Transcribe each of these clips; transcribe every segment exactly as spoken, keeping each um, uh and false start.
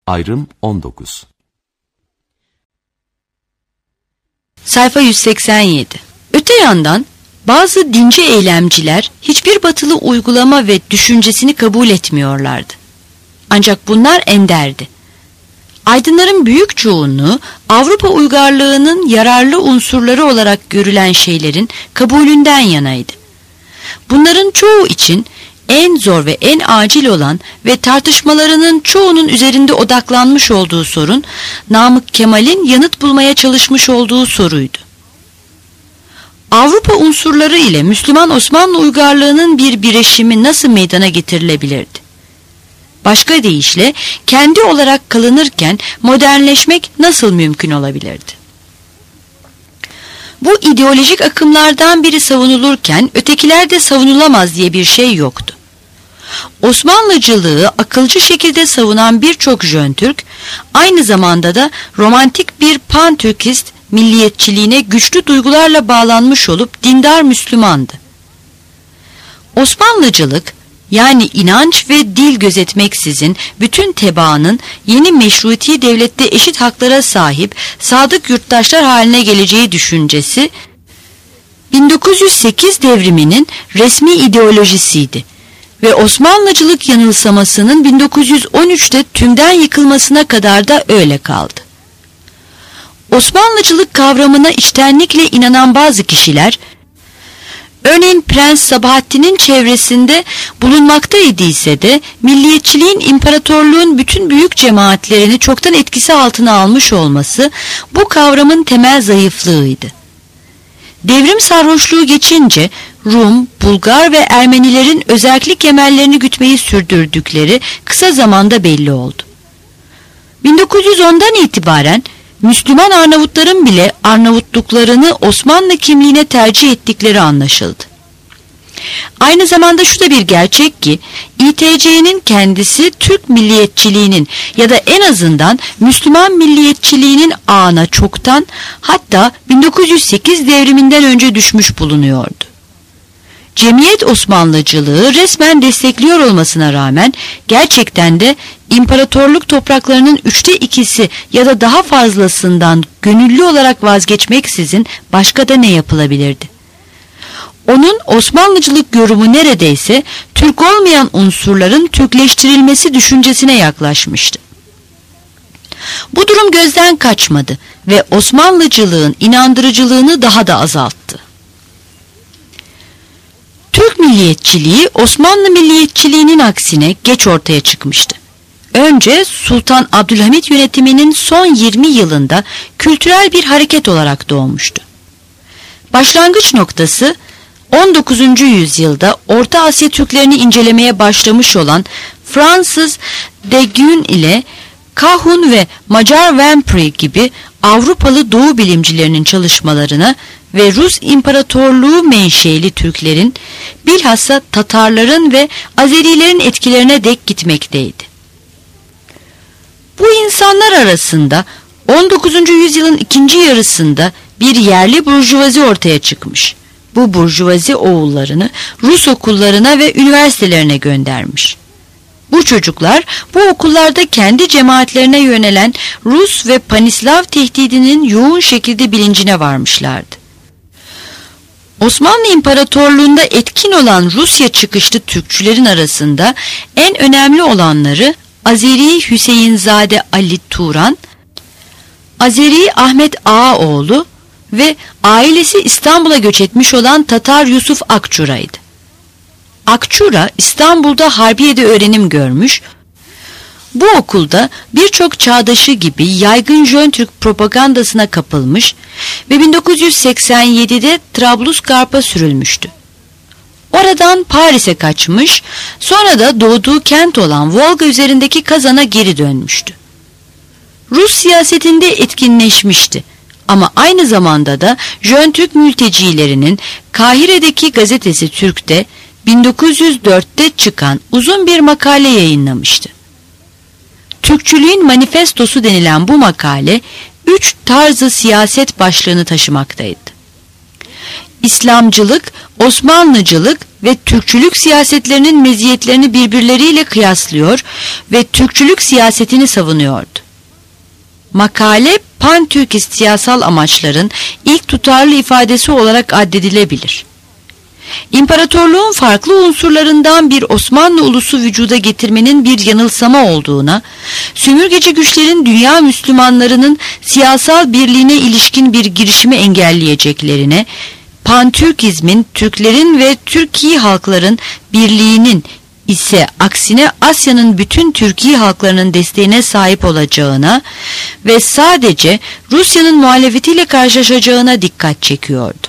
Ayrım on dokuz. Sayfa yüz seksen yedi. Öte yandan bazı dinci eylemciler hiçbir batılı uygulama ve düşüncesini kabul etmiyorlardı. Ancak bunlar enderdi. Aydınların büyük çoğunluğu Avrupa uygarlığının yararlı unsurları olarak görülen şeylerin kabulünden yanaydı. Bunların çoğu için en zor ve en acil olan ve tartışmalarının çoğunun üzerinde odaklanmış olduğu sorun, Namık Kemal'in yanıt bulmaya çalışmış olduğu soruydu. Avrupa unsurları ile Müslüman Osmanlı uygarlığının bir birleşimi nasıl meydana getirilebilirdi? Başka deyişle, kendi olarak kalınırken modernleşmek nasıl mümkün olabilirdi? Bu ideolojik akımlardan biri savunulurken ötekiler de savunulamaz diye bir şey yoktu. Osmanlıcılığı akılcı şekilde savunan birçok Jön Türk, aynı zamanda da romantik bir pan-Türkist milliyetçiliğine güçlü duygularla bağlanmış olup dindar Müslümandı. Osmanlıcılık, yani inanç ve dil gözetmeksizin bütün tebaanın yeni meşruti devlette eşit haklara sahip sadık yurttaşlar haline geleceği düşüncesi, bin dokuz yüz sekiz devriminin resmi ideolojisiydi ve Osmanlıcılık yanılsamasının bin dokuz yüz on üçte tümden yıkılmasına kadar da öyle kaldı. Osmanlıcılık kavramına içtenlikle inanan bazı kişiler, örneğin Prens Sabahattin'in çevresinde bulunmakta idiyse de milliyetçiliğin imparatorluğun bütün büyük cemaatlerini çoktan etkisi altına almış olması bu kavramın temel zayıflığıydı. Devrim sarhoşluğu geçince Rum, Bulgar ve Ermenilerin özerklik emellerini gütmeyi sürdürdükleri kısa zamanda belli oldu. bin dokuz yüz ondan itibaren Müslüman Arnavutların bile Arnavutluklarını Osmanlı kimliğine tercih ettikleri anlaşıldı. Aynı zamanda şu da bir gerçek ki İ T C'nin kendisi Türk milliyetçiliğinin ya da en azından Müslüman milliyetçiliğinin ağına çoktan, hatta bin dokuz yüz sekiz devriminden önce düşmüş bulunuyordu. Cemiyet Osmanlıcılığı resmen destekliyor olmasına rağmen gerçekten de imparatorluk topraklarının üçte ikisi ya da daha fazlasından gönüllü olarak vazgeçmeksizin başka da ne yapılabilirdi? Onun Osmanlıcılık yorumu neredeyse Türk olmayan unsurların Türkleştirilmesi düşüncesine yaklaşmıştı. Bu durum gözden kaçmadı ve Osmanlıcılığın inandırıcılığını daha da azalttı. Türk milliyetçiliği Osmanlı milliyetçiliğinin aksine geç ortaya çıkmıştı. Önce Sultan Abdülhamit yönetiminin son yirmi yılında kültürel bir hareket olarak doğmuştu. Başlangıç noktası on dokuzuncu yüzyılda Orta Asya Türklerini incelemeye başlamış olan Fransız de Guin ile Kahun ve Macar Vempry gibi Avrupalı Doğu bilimcilerinin çalışmalarına ve Rus İmparatorluğu menşeli Türklerin, bilhassa Tatarların ve Azerilerin etkilerine dek gitmekteydi. Bu insanlar arasında on dokuzuncu yüzyılın ikinci yarısında bir yerli burjuvazi ortaya çıkmış. Bu burjuvazi oğullarını Rus okullarına ve üniversitelerine göndermiş. Bu çocuklar bu okullarda kendi cemaatlerine yönelen Rus ve Panislav tehdidinin yoğun şekilde bilincine varmışlardı. Osmanlı İmparatorluğu'nda etkin olan Rusya çıkışlı Türkçülerin arasında en önemli olanları Azeri Hüseyinzade Ali Turan, Azeri Ahmet Ağaoğlu ve ailesi İstanbul'a göç etmiş olan Tatar Yusuf Akçura'ydı. Akçura İstanbul'da Harbiye'de öğrenim görmüş, bu okulda birçok çağdaşı gibi yaygın Jön Türk propagandasına kapılmış ve bin dokuz yüz seksen yedide Trablusgarp'a sürülmüştü. Oradan Paris'e kaçmış, sonra da doğduğu kent olan Volga üzerindeki Kazan'a geri dönmüştü. Rus siyasetinde etkinleşmişti ama aynı zamanda da Jön Türk mültecilerinin Kahire'deki gazetesi Türk'te bin dokuz yüz dörtte çıkan uzun bir makale yayınlamıştı. Türkçülüğün manifestosu denilen bu makale üç tarzı siyaset başlığını taşımaktaydı. İslamcılık, Osmanlıcılık ve Türkçülük siyasetlerinin meziyetlerini birbirleriyle kıyaslıyor ve Türkçülük siyasetini savunuyordu. Makale, pan-Türkist siyasal amaçların ilk tutarlı ifadesi olarak addedilebilir. İmparatorluğun farklı unsurlarından bir Osmanlı ulusu vücuda getirmenin bir yanılsama olduğuna, sömürgeci güçlerin dünya Müslümanlarının siyasal birliğine ilişkin bir girişimi engelleyeceklerine, pan-Türkizmin Türklerin ve Türkiye halkların birliğinin ise aksine Asya'nın bütün Türkiye halklarının desteğine sahip olacağına ve sadece Rusya'nın muhalefetiyle karşılaşacağına dikkat çekiyordu.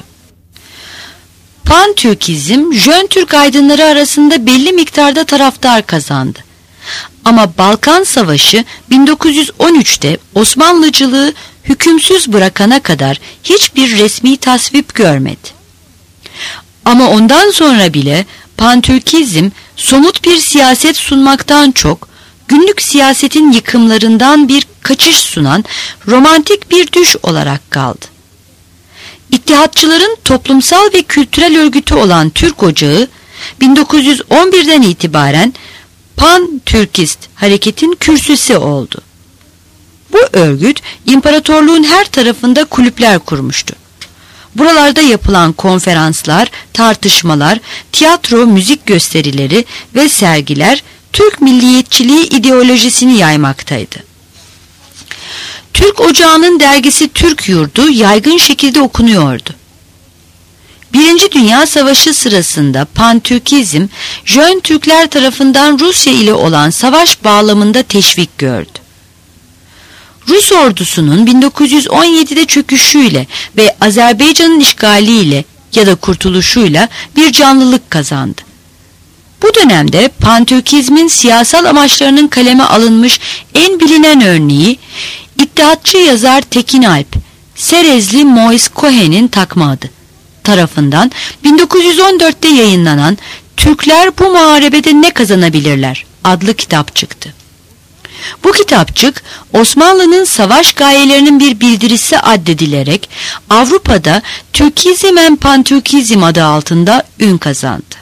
Pan-Türkizm, Jön Türk aydınları arasında belli miktarda taraftar kazandı. Ama Balkan Savaşı bin dokuz yüz on üçte Osmanlıcılığı hükümsüz bırakana kadar hiçbir resmi tasvip görmedi. Ama ondan sonra bile Pan-Türkizm somut bir siyaset sunmaktan çok, günlük siyasetin yıkımlarından bir kaçış sunan romantik bir düş olarak kaldı. İttihatçıların toplumsal ve kültürel örgütü olan Türk Ocağı, bin dokuz yüz on birden itibaren Pan-Türkist hareketin kürsüsü oldu. Bu örgüt, imparatorluğun her tarafında kulüpler kurmuştu. Buralarda yapılan konferanslar, tartışmalar, tiyatro, müzik gösterileri ve sergiler Türk milliyetçiliği ideolojisini yaymaktaydı. Türk Ocağı'nın dergisi Türk Yurdu yaygın şekilde okunuyordu. Birinci Dünya Savaşı sırasında Pan-Türkizm, Jön Türkler tarafından Rusya ile olan savaş bağlamında teşvik gördü. Rus ordusunun bin dokuz yüz on yedide çöküşüyle ve Azerbaycan'ın işgaliyle ya da kurtuluşuyla bir canlılık kazandı. Bu dönemde Pan-Türkizmin siyasal amaçlarının kaleme alınmış en bilinen örneği, İttihatçı yazar Tekin Alp, Serezli Mois Cohen'in takma adı tarafından bin dokuz yüz on dörtte yayınlanan Türkler bu muharebede ne kazanabilirler adlı kitap çıktı. Bu kitapçık Osmanlı'nın savaş gayelerinin bir bildirisi addedilerek Avrupa'da Türkizm and Pan-Türkizm adı altında ün kazandı.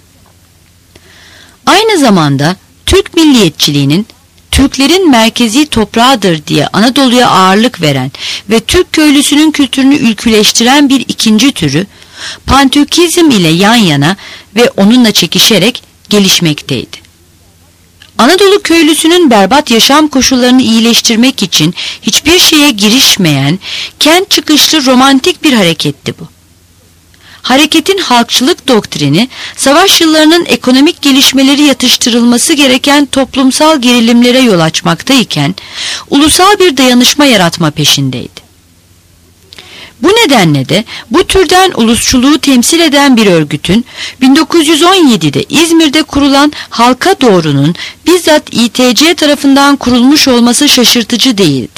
Aynı zamanda Türk milliyetçiliğinin Türklerin merkezi toprağıdır diye Anadolu'ya ağırlık veren ve Türk köylüsünün kültürünü ülküleştiren bir ikinci türü Pan-Türkizm ile yan yana ve onunla çekişerek gelişmekteydi. Anadolu köylüsünün berbat yaşam koşullarını iyileştirmek için hiçbir şeye girişmeyen, kent çıkışlı romantik bir hareketti bu. Hareketin halkçılık doktrini, savaş yıllarının ekonomik gelişmeleri yatıştırılması gereken toplumsal gerilimlere yol açmaktayken, ulusal bir dayanışma yaratma peşindeydi. Bu nedenle de bu türden ulusçuluğu temsil eden bir örgütün bin dokuz yüz on yedide İzmir'de kurulan Halka Doğru'nun bizzat İ T C tarafından kurulmuş olması şaşırtıcı değildi.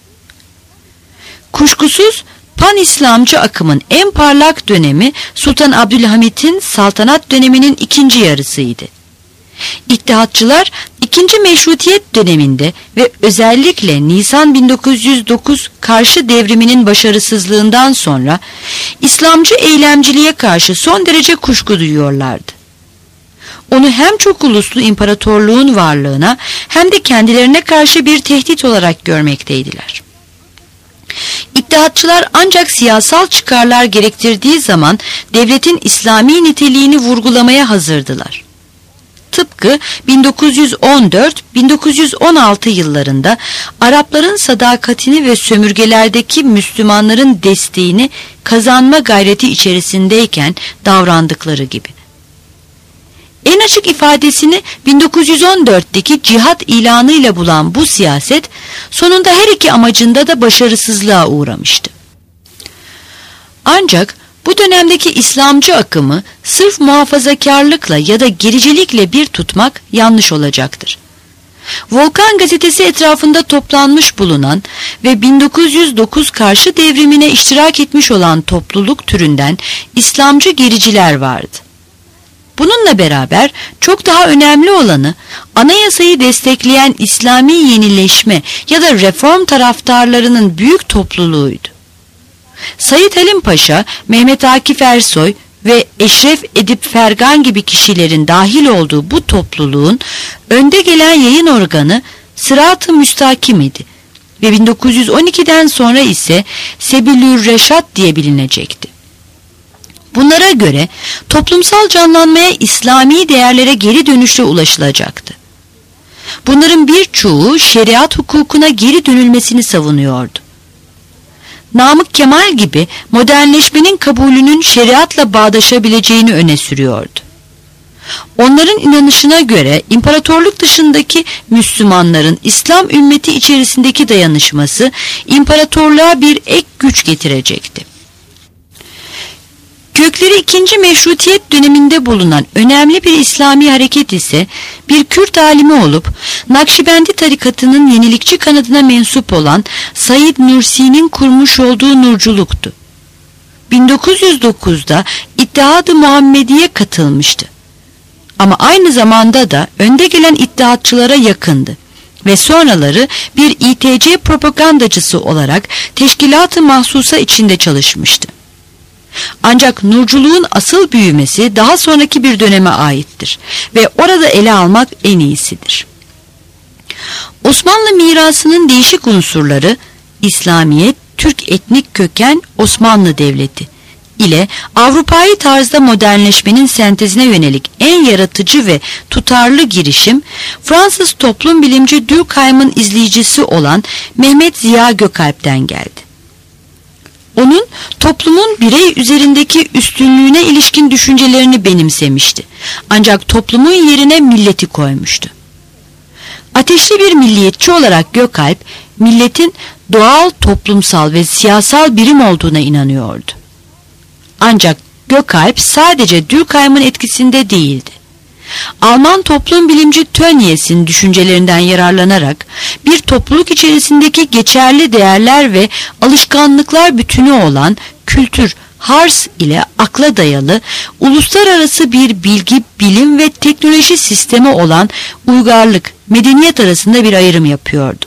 Kuşkusuz Pan-İslamcı akımın en parlak dönemi Sultan Abdülhamit'in saltanat döneminin ikinci yarısıydı. İttihatçılar ikinci Meşrutiyet döneminde ve özellikle Nisan bin dokuz yüz dokuz karşı devriminin başarısızlığından sonra İslamcı eylemciliğe karşı son derece kuşku duyuyorlardı. Onu hem çok uluslu imparatorluğun varlığına hem de kendilerine karşı bir tehdit olarak görmekteydiler. İttihatçılar ancak siyasal çıkarlar gerektirdiği zaman devletin İslami niteliğini vurgulamaya hazırdılar. Tıpkı bin dokuz yüz on dört bin dokuz yüz on altı yıllarında Arapların sadakatini ve sömürgelerdeki Müslümanların desteğini kazanma gayreti içerisindeyken davrandıkları gibi. En açık ifadesini bin dokuz yüz on dörtteki cihat ilanıyla bulan bu siyaset sonunda her iki amacında da başarısızlığa uğramıştı. Ancak bu dönemdeki İslamcı akımı sırf muhafazakarlıkla ya da gericilikle bir tutmak yanlış olacaktır. Volkan gazetesi etrafında toplanmış bulunan ve bin dokuz yüz dokuz karşı devrimine iştirak etmiş olan topluluk türünden İslamcı gericiler vardı. Bununla beraber çok daha önemli olanı anayasayı destekleyen İslami yenileşme ya da reform taraftarlarının büyük topluluğuydu. Said Halim Paşa, Mehmet Akif Ersoy ve Eşref Edip Fergan gibi kişilerin dahil olduğu bu topluluğun önde gelen yayın organı Sırat-ı Müstakim idi ve bin dokuz yüz on ikiden sonra ise Sebilür Reşat diye bilinecekti. Bunlara göre toplumsal canlanmaya İslami değerlere geri dönüşle ulaşılacaktı. Bunların birçoğu şeriat hukukuna geri dönülmesini savunuyordu. Namık Kemal gibi modernleşmenin kabulünün şeriatla bağdaşabileceğini öne sürüyordu. Onların inanışına göre imparatorluk dışındaki Müslümanların İslam ümmeti içerisindeki dayanışması imparatorluğa bir ek güç getirecekti. Kökleri ikinci Meşrutiyet döneminde bulunan önemli bir İslami hareket ise bir Kürt alimi olup Nakşibendi tarikatının yenilikçi kanadına mensup olan Said Nursi'nin kurmuş olduğu Nurculuktu. bin dokuz yüz dokuzda İttihat-ı Muhammediye katılmıştı. Ama aynı zamanda da önde gelen iddiatçılara yakındı ve sonraları bir İ T C propagandacısı olarak teşkilat-ı mahsusa içinde çalışmıştı. Ancak nurculuğun asıl büyümesi daha sonraki bir döneme aittir ve orada ele almak en iyisidir. Osmanlı mirasının değişik unsurları İslamiyet, Türk etnik köken Osmanlı Devleti ile Avrupa'yı tarzda modernleşmenin sentezine yönelik en yaratıcı ve tutarlı girişim Fransız toplum bilimci Durkheim'in izleyicisi olan Mehmet Ziya Gökalp'ten geldi. Onun toplumun birey üzerindeki üstünlüğüne ilişkin düşüncelerini benimsemişti. Ancak toplumun yerine milleti koymuştu. Ateşli bir milliyetçi olarak Gökalp, milletin doğal, toplumsal ve siyasal birim olduğuna inanıyordu. Ancak Gökalp sadece Durkheim'in etkisinde değildi. Alman toplum bilimci Tönnies'in düşüncelerinden yararlanarak bir topluluk içerisindeki geçerli değerler ve alışkanlıklar bütünü olan kültür, hars ile akla dayalı uluslararası bir bilgi, bilim ve teknoloji sistemi olan uygarlık, medeniyet arasında bir ayrım yapıyordu.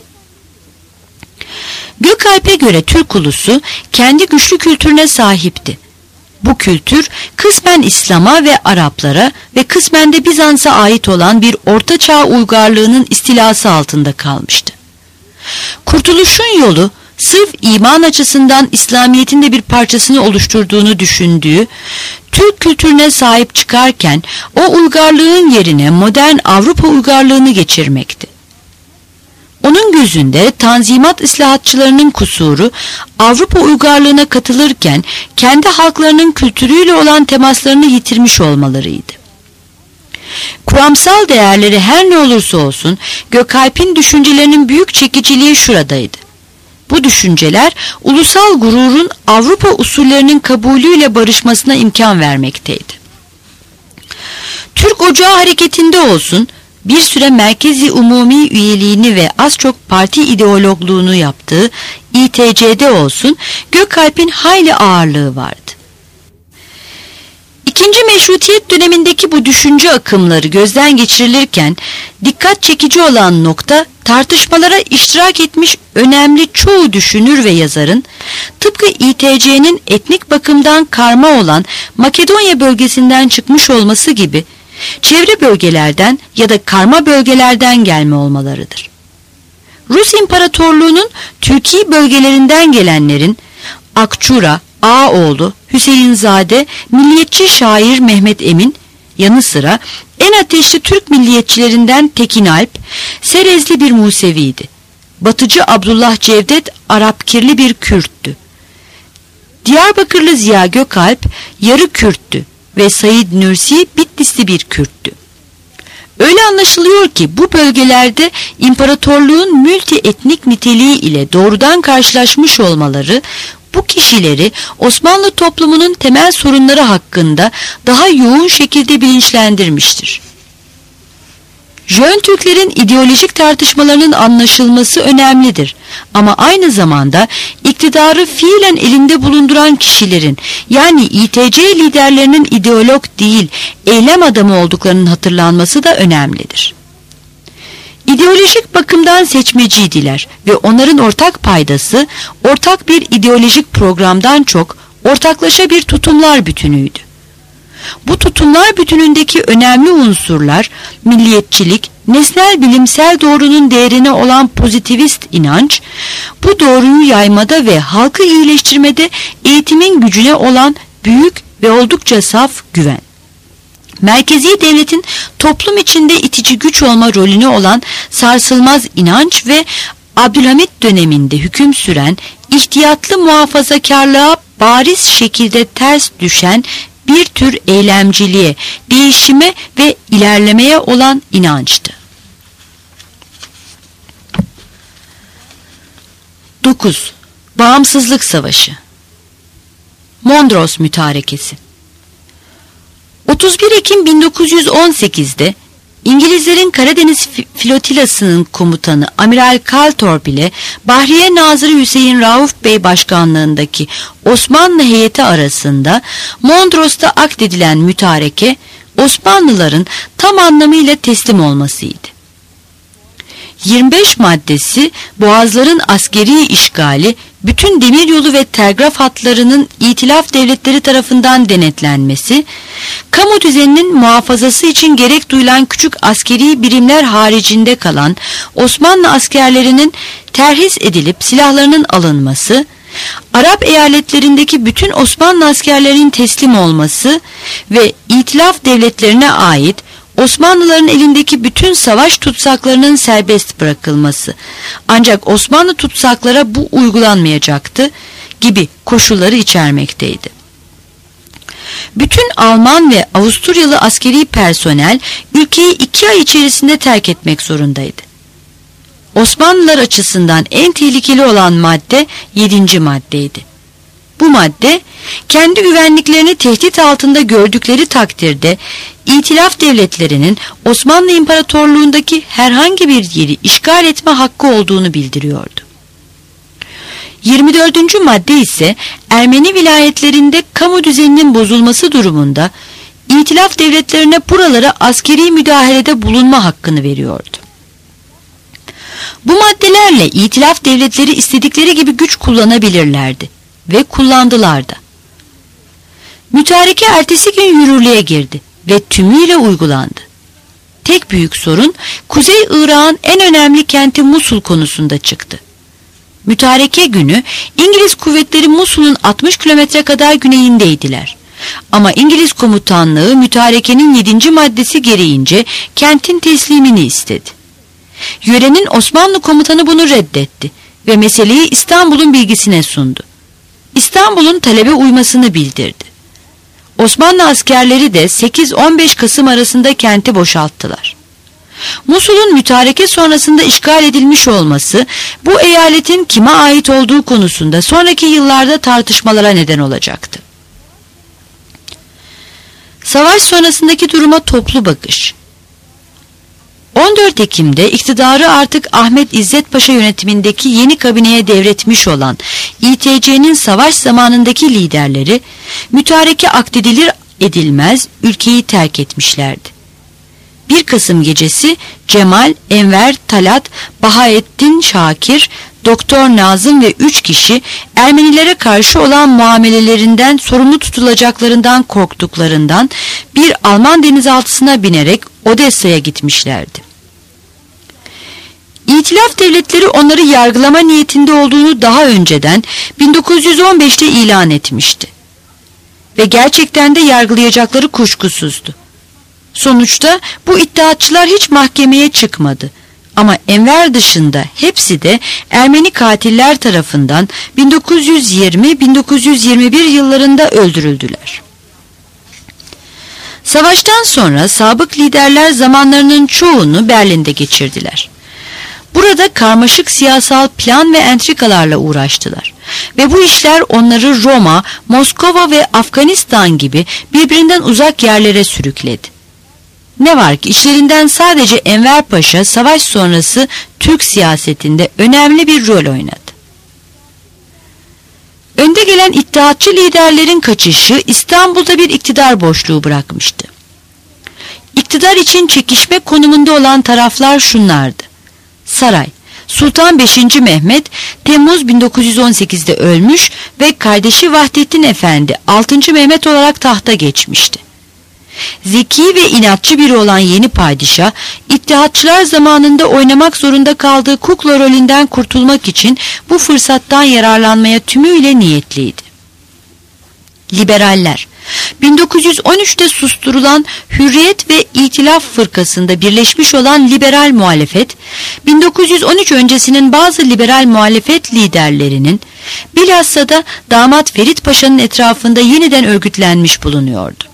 Gökalp'e göre Türk ulusu kendi güçlü kültürüne sahipti. Bu kültür kısmen İslam'a ve Araplara ve kısmen de Bizans'a ait olan bir ortaçağ uygarlığının istilası altında kalmıştı. Kurtuluşun yolu sırf iman açısından İslamiyet'in de bir parçasını oluşturduğunu düşündüğü Türk kültürüne sahip çıkarken o uygarlığın yerine modern Avrupa uygarlığını geçirmekti. Onun gözünde Tanzimat islahatçılarının kusuru Avrupa uygarlığına katılırken kendi halklarının kültürüyle olan temaslarını yitirmiş olmalarıydı. Kuramsal değerleri her ne olursa olsun Gökalp'in düşüncelerinin büyük çekiciliği şuradaydı. Bu düşünceler ulusal gururun Avrupa usullerinin kabulüyle barışmasına imkan vermekteydi. Türk Ocağı hareketinde olsun bir süre Merkezi Umumi üyeliğini ve az çok parti ideologluğunu yaptığı İ T C'de olsun Gökalp'in hayli ağırlığı vardı. İkinci Meşrutiyet dönemindeki bu düşünce akımları gözden geçirilirken dikkat çekici olan nokta tartışmalara iştirak etmiş önemli çoğu düşünür ve yazarın tıpkı İ T C'nin etnik bakımdan karma olan Makedonya bölgesinden çıkmış olması gibi çevre bölgelerden ya da karma bölgelerden gelme olmalarıdır. Rus İmparatorluğu'nun Türkiye bölgelerinden gelenlerin Akçura, Ağaoğlu, Hüseyinzade, milliyetçi şair Mehmet Emin yanı sıra en ateşli Türk milliyetçilerinden Tekin Alp, Serezli bir Musevi'ydi. Batıcı Abdullah Cevdet Arapkirli bir Kürttü. Diyarbakırlı Ziya Gökalp yarı Kürttü ve Said Nursi Bitlisli bir Kürttü. Öyle anlaşılıyor ki bu bölgelerde imparatorluğun multietnik niteliği ile doğrudan karşılaşmış olmaları bu kişileri Osmanlı toplumunun temel sorunları hakkında daha yoğun şekilde bilinçlendirmiştir. Jön Türklerin ideolojik tartışmalarının anlaşılması önemlidir. Ama aynı zamanda iktidarı fiilen elinde bulunduran kişilerin yani İ T C liderlerinin ideolog değil, eylem adamı olduklarının hatırlanması da önemlidir. İdeolojik bakımdan seçmeciydiler ve onların ortak paydası ortak bir ideolojik programdan çok ortaklaşa bir tutumlar bütünüydü. Bu tutumlar bütünündeki önemli unsurlar milliyetçilik, nesnel bilimsel doğrunun değerine olan pozitivist inanç, bu doğruyu yaymada ve halkı iyileştirmede eğitimin gücüne olan büyük ve oldukça saf güven. Merkezi devletin toplum içinde itici güç olma rolüne olan sarsılmaz inanç ve Abdülhamit döneminde hüküm süren ihtiyatlı muhafazakarlığa bariz şekilde ters düşen bir tür eylemciliğe, değişime ve ilerlemeye olan inançtı. dokuz. Bağımsızlık Savaşı. Mondros Mütarekesi. otuz bir Ekim bin dokuz yüz on sekiz'de İngilizlerin Karadeniz Flotilası'nın komutanı Amiral Kaltorp ile Bahriye Nazırı Hüseyin Rauf Bey başkanlığındaki Osmanlı heyeti arasında Mondros'ta akdedilen mütareke Osmanlıların tam anlamıyla teslim olmasıydı. yirmi beş maddesi boğazların askeri işgali, bütün demiryolu ve telgraf hatlarının itilaf devletleri tarafından denetlenmesi, kamu düzeninin muhafazası için gerek duyulan küçük askeri birimler haricinde kalan Osmanlı askerlerinin terhis edilip silahlarının alınması, Arap eyaletlerindeki bütün Osmanlı askerlerinin teslim olması ve itilaf devletlerine ait Osmanlıların elindeki bütün savaş tutsaklarının serbest bırakılması, ancak Osmanlı tutsaklara bu uygulanmayacaktı gibi koşulları içermekteydi. Bütün Alman ve Avusturyalı askeri personel ülkeyi iki ay içerisinde terk etmek zorundaydı. Osmanlılar açısından en tehlikeli olan madde yedinci maddeydi. Bu madde, kendi güvenliklerini tehdit altında gördükleri takdirde İtilaf devletlerinin Osmanlı İmparatorluğundaki herhangi bir yeri işgal etme hakkı olduğunu bildiriyordu. yirmi dördüncü madde ise Ermeni vilayetlerinde kamu düzeninin bozulması durumunda İtilaf devletlerine buralara askeri müdahalede bulunma hakkını veriyordu. Bu maddelerle İtilaf devletleri istedikleri gibi güç kullanabilirlerdi ve kullandılar da. Mütareke ertesi gün yürürlüğe girdi ve tümüyle uygulandı. Tek büyük sorun Kuzey Irak'ın en önemli kenti Musul konusunda çıktı. Mütareke günü İngiliz kuvvetleri Musul'un altmış kilometre kadar güneyindeydiler. Ama İngiliz komutanlığı mütarekenin yedinci maddesi gereğince kentin teslimini istedi. Yörenin Osmanlı komutanı bunu reddetti ve meseleyi İstanbul'un bilgisine sundu. İstanbul'un talebe uymasını bildirdi. Osmanlı askerleri de sekiz on beş Kasım arasında kenti boşalttılar. Musul'un mütareke sonrasında işgal edilmiş olması bu eyaletin kime ait olduğu konusunda sonraki yıllarda tartışmalara neden olacaktı. Savaş sonrasındaki duruma toplu bakış. on dört Ekim'de iktidarı artık Ahmet İzzet Paşa yönetimindeki yeni kabineye devretmiş olan İ T C'nin savaş zamanındaki liderleri mütareke akdedilir edilmez ülkeyi terk etmişlerdi. bir Kasım gecesi Cemal, Enver, Talat, Bahaettin Şakir, Doktor Nazım ve üç kişi Ermenilere karşı olan muamelelerinden sorumlu tutulacaklarından korktuklarından bir Alman denizaltısına binerek Odessa'ya gitmişlerdi. İtilaf devletleri onları yargılama niyetinde olduğunu daha önceden bin dokuz yüz on beş'te ilan etmişti. Ve gerçekten de yargılayacakları kuşkusuzdu. Sonuçta bu iddiatçılar hiç mahkemeye çıkmadı. Ama Enver dışında hepsi de Ermeni katiller tarafından bin dokuz yüz yirmi bin dokuz yüz yirmi bir yıllarında öldürüldüler. Savaştan sonra sabık liderler zamanlarının çoğunu Berlin'de geçirdiler. Burada karmaşık siyasal plan ve entrikalarla uğraştılar. Ve bu işler onları Roma, Moskova ve Afganistan gibi birbirinden uzak yerlere sürükledi. Ne var ki işlerinden sadece Enver Paşa savaş sonrası Türk siyasetinde önemli bir rol oynadı. Önde gelen iddiatçı liderlerin kaçışı İstanbul'da bir iktidar boşluğu bırakmıştı. İktidar için çekişme konumunda olan taraflar şunlardı. Saray. Sultan beşinci. Mehmet Temmuz bin dokuz yüz on sekizde ölmüş ve kardeşi Vahdettin Efendi altıncı. Mehmet olarak tahta geçmişti. Zeki ve inatçı biri olan yeni padişah, İttihatçılar zamanında oynamak zorunda kaldığı kukla rolünden kurtulmak için bu fırsattan yararlanmaya tümüyle niyetliydi. Liberaller. bin dokuz yüz on üçte susturulan Hürriyet ve İtilaf fırkasında birleşmiş olan liberal muhalefet, bin dokuz yüz on üç öncesinin bazı liberal muhalefet liderlerinin, bilhassa da damat Ferit Paşa'nın etrafında yeniden örgütlenmiş bulunuyordu.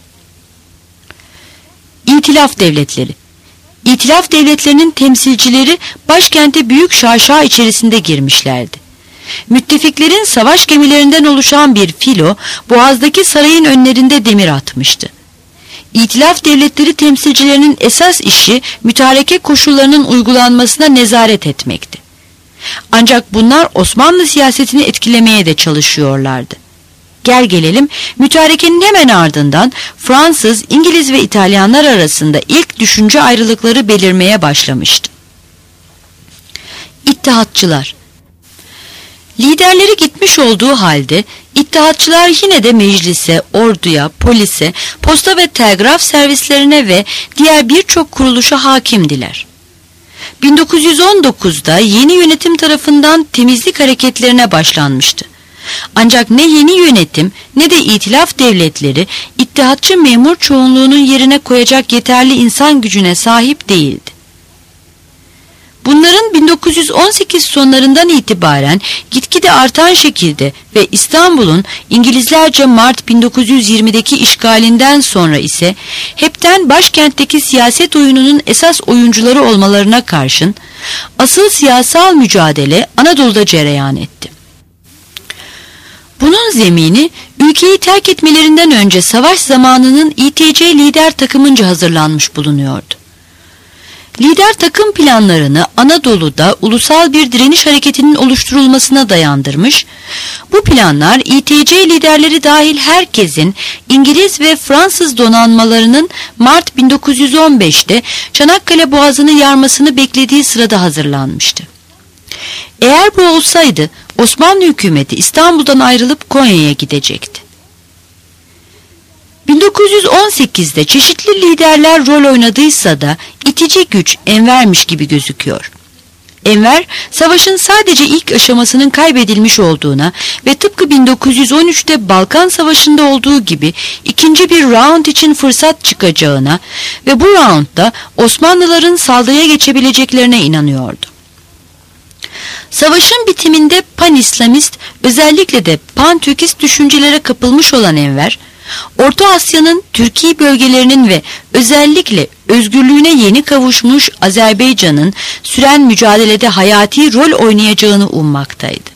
İtilaf devletleri. İtilaf devletlerinin temsilcileri başkente büyük şaşa içerisinde girmişlerdi. Müttefiklerin savaş gemilerinden oluşan bir filo, Boğaz'daki sarayın önlerinde demir atmıştı. İtilaf devletleri temsilcilerinin esas işi mütareke koşullarının uygulanmasına nezaret etmekti. Ancak bunlar Osmanlı siyasetini etkilemeye de çalışıyorlardı. Gel gelelim, mütarekenin hemen ardından Fransız, İngiliz ve İtalyanlar arasında ilk düşünce ayrılıkları belirmeye başlamıştı. İttihatçılar. Liderleri gitmiş olduğu halde İttihatçılar yine de meclise, orduya, polise, posta ve telgraf servislerine ve diğer birçok kuruluşa hakimdiler. bin dokuz yüz on dokuzda yeni yönetim tarafından temizlik hareketlerine başlanmıştı. Ancak ne yeni yönetim ne de İtilaf devletleri İttihatçı memur çoğunluğunun yerine koyacak yeterli insan gücüne sahip değildi. Bunların bin dokuz yüz on sekiz sonlarından itibaren gitgide artan şekilde ve İstanbul'un İngilizlerce Mart bin dokuz yüz yirmideki işgalinden sonra ise hepten başkentteki siyaset oyununun esas oyuncuları olmalarına karşın asıl siyasal mücadele Anadolu'da cereyan etti. Bunun zemini ülkeyi terk etmelerinden önce savaş zamanının İ T C lider takımınca hazırlanmış bulunuyordu. Lider takım planlarını Anadolu'da ulusal bir direniş hareketinin oluşturulmasına dayandırmış, bu planlar İ T C liderleri dahil herkesin İngiliz ve Fransız donanmalarının Mart bin dokuz yüz on beşte Çanakkale Boğazı'nı yarmasını beklediği sırada hazırlanmıştı. Eğer bu olsaydı Osmanlı hükümeti İstanbul'dan ayrılıp Konya'ya gidecekti. bin dokuz yüz on sekizde çeşitli liderler rol oynadıysa da itici güç Enver'miş gibi gözüküyor. Enver, savaşın sadece ilk aşamasının kaybedilmiş olduğuna ve tıpkı bin dokuz yüz on üçte Balkan Savaşı'nda olduğu gibi ikinci bir round için fırsat çıkacağına ve bu roundda Osmanlıların saldırıya geçebileceklerine inanıyordu. Savaşın bitiminde pan-İslamist, özellikle de pan-Türkist düşüncelere kapılmış olan Enver, Orta Asya'nın Türkiye bölgelerinin ve özellikle özgürlüğüne yeni kavuşmuş Azerbaycan'ın süren mücadelede hayati rol oynayacağını ummaktaydı.